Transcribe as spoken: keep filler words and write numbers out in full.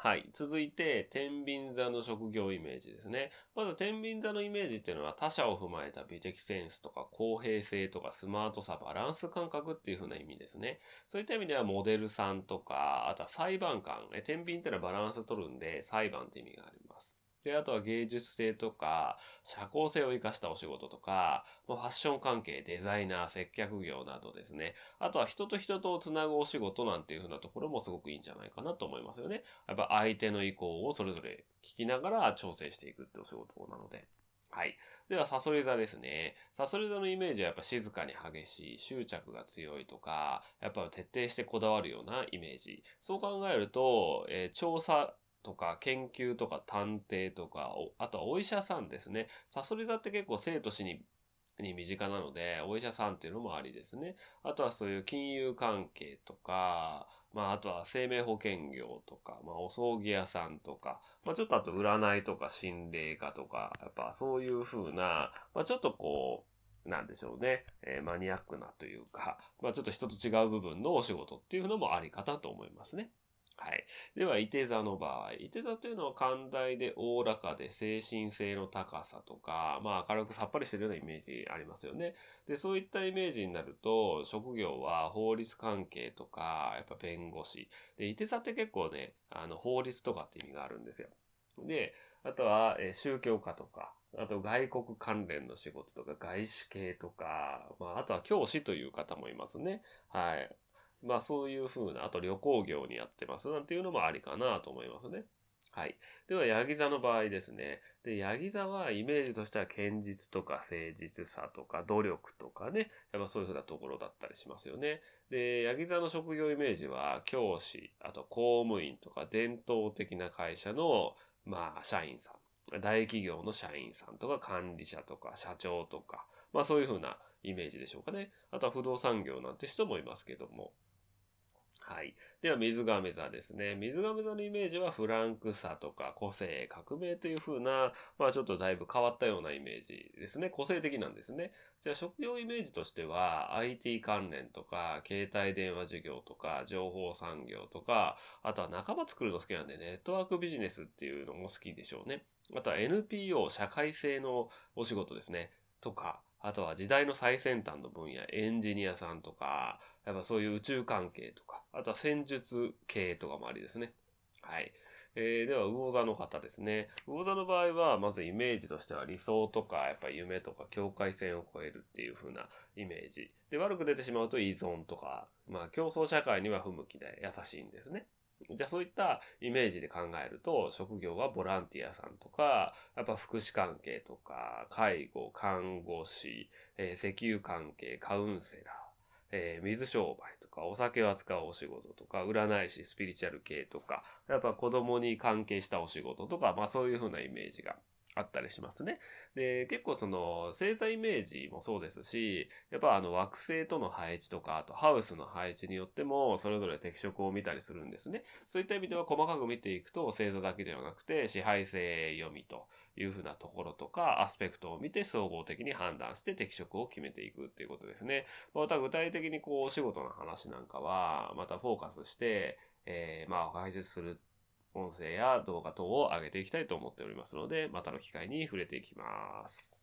はい。続いて、天秤座の職業イメージですね。まず、天秤座のイメージっていうのは他者を踏まえた美的センスとか公平性とかスマートさ、バランス感覚っていう風な意味ですね。そういった意味ではモデルさんとか、あとは裁判官。え天秤っていうのはバランス取るんで裁判って意味があります。で、あとは芸術性とか、社交性を生かしたお仕事とか、ファッション関係、デザイナー、接客業などですね。あとは人と人とをつなぐお仕事なんていう風なところもすごくいいんじゃないかなと思いますよね。やっぱ相手の意向をそれぞれ聞きながら調整していくってお仕事なので。はい。では、サソリ座ですね。サソリ座のイメージはやっぱ静かに激しい、執着が強いとか、やっぱ徹底してこだわるようなイメージ。そう考えると、えー調査とか研究とか探偵とか、あとはお医者さんですね。サソリ座って結構生と死にに身近なので、お医者さんっていうのもありですね。あとはそういう金融関係とか、まああとは生命保険業とか、まあお葬儀屋さんとか、まあちょっとあと占いとか心霊家とか、やっぱそういう風な、まあちょっとこう、なんでしょうね、えーマニアックなというか、まあちょっと人と違う部分のお仕事っていうのもありかなと思いますね。はい。では、伊手座の場合。伊手座というのは寛大でおおらかで精神性の高さとか、まあ明るくさっぱりしてるようなイメージありますよね。で、そういったイメージになると、職業は法律関係とか、やっぱ弁護士。で、伊手座って結構ね、あの、法律とかって意味があるんですよ。で、あとは、えー宗教家とか、あと外国関連の仕事とか、外資系とか、まあ、あとは教師という方もいますね。はい。まあそういう風な、あと旅行業にやってますなんていうのもありかなと思いますね。はい。では、ヤギ座の場合ですね。で、ヤギ座はイメージとしては堅実とか誠実さとか努力とかね。やっぱそういう風なところだったりしますよね。で、ヤギ座の職業イメージは教師、あと公務員とか伝統的な会社の、まあ、社員さん。大企業の社員さんとか管理者とか社長とか、まあそういう風なイメージでしょうかね。あとは不動産業なんて人もいますけども。はい。では、水亀座ですね。水亀座のイメージはフランクさとか個性、革命という風な、まあちょっとだいぶ変わったようなイメージですね。個性的なんですね。じゃあ、職業イメージとしては、アイティー 関連とか、携帯電話事業とか、情報産業とか、あとは仲間作るの好きなんで、ネットワークビジネスっていうのも好きでしょうね。あとは エヌピーオー、社会性のお仕事ですね。とか、あとは時代の最先端の分野、エンジニアさんとか、やっぱそういう宇宙関係とか、あとは戦術系とかもありですね。はい。えー、では、魚座の方ですね。魚座の場合は、まずイメージとしては理想とか、やっぱ夢とか境界線を越えるっていう風なイメージ。で、悪く出てしまうと依存とか、まあ競争社会には不向きで優しいんですね。じゃあそういったイメージで考えると、職業はボランティアさんとか、やっぱ福祉関係とか、介護、看護師、えー石油関係、カウンセラー、えー水商売とか、お酒を扱うお仕事とか、占い師、スピリチュアル系とか、やっぱ子供に関係したお仕事とか、まあそういう風なイメージがあったりしますね。で、結構その星座イメージもそうですし、やっぱあの惑星との配置とか、あとハウスの配置によっても、それぞれ適色を見たりするんですね。そういった意味では細かく見ていくと、星座だけではなくて、支配性読みという風なところとか、アスペクトを見て総合的に判断して適色を決めていくっていうことですね。また具体的にこう、お仕事の話なんかは、またフォーカスして、えー、まあ、解説する音声や動画等を上げていきたいと思っておりますので、またの機会に触れていきます。